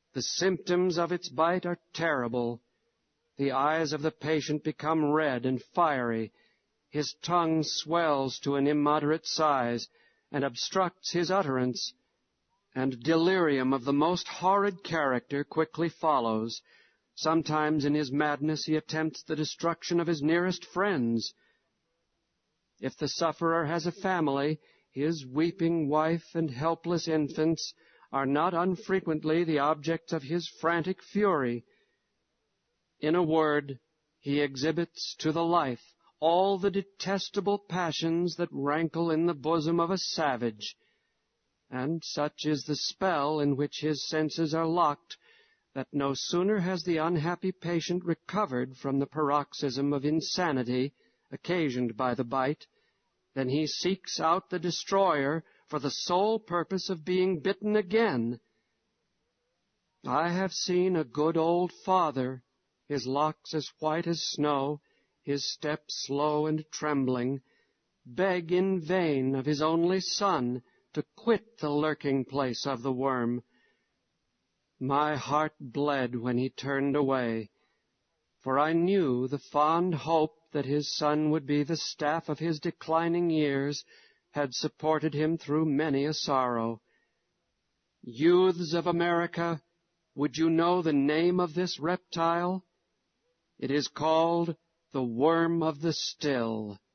The symptoms of its bite are terrible. The eyes of the patient become red and fiery. His tongue swells to an immoderate size and obstructs his utterance, and delirium of the most horrid character quickly follows. Sometimes in his madness he attempts the destruction of his nearest friends. If the sufferer has a family, his weeping wife and helpless infants are not unfrequently the objects of his frantic fury. In a word, he exhibits to the life all the detestable passions that rankle in the bosom of a savage, and such is the spell in which his senses are locked that no sooner has the unhappy patient recovered from the paroxysm of insanity occasioned by the bite than he seeks out the destroyer for the sole purpose of being bitten again. I have seen a good old father, his locks as white as snow, his step slow and trembling, beg in vain of his only son to quit the lurking place of the worm. My heart bled when he turned away, for I knew the fond hope that his son would be the staff of his declining years had supported him through many a sorrow. Youths of America, would you know the name of this reptile? It is called the worm of the still.